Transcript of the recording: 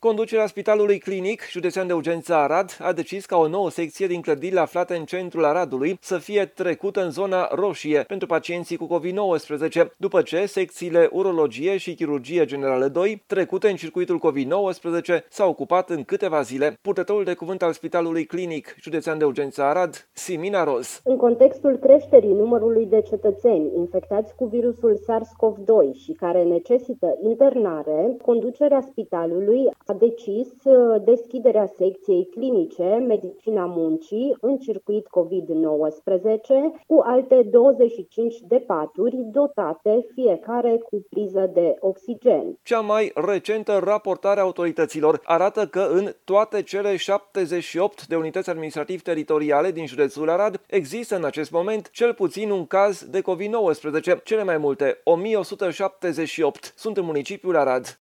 Conducerea Spitalului Clinic Județean de Urgență Arad a decis ca o nouă secție din clădirile aflate în centrul Aradului să fie trecută în zona roșie pentru pacienții cu COVID-19, după ce secțiile Urologie și Chirurgie Generală 2, trecute în circuitul COVID-19, s-au ocupat în câteva zile. Purtătorul de cuvânt al Spitalului Clinic Județean de Urgență Arad, Simina Roz. În contextul creșterii numărului de cetățeni infectați cu virusul SARS-CoV-2 și care necesită internare, conducerea spitalului a decis deschiderea secției clinice Medicina Muncii în circuit COVID-19 cu alte 25 de paturi dotate fiecare cu priză de oxigen. Cea mai recentă raportare a autorităților arată că în toate cele 78 de unități administrativ-teritoriale din județul Arad există în acest moment cel puțin un caz de COVID-19. Cele mai multe, 1178, sunt în municipiul Arad.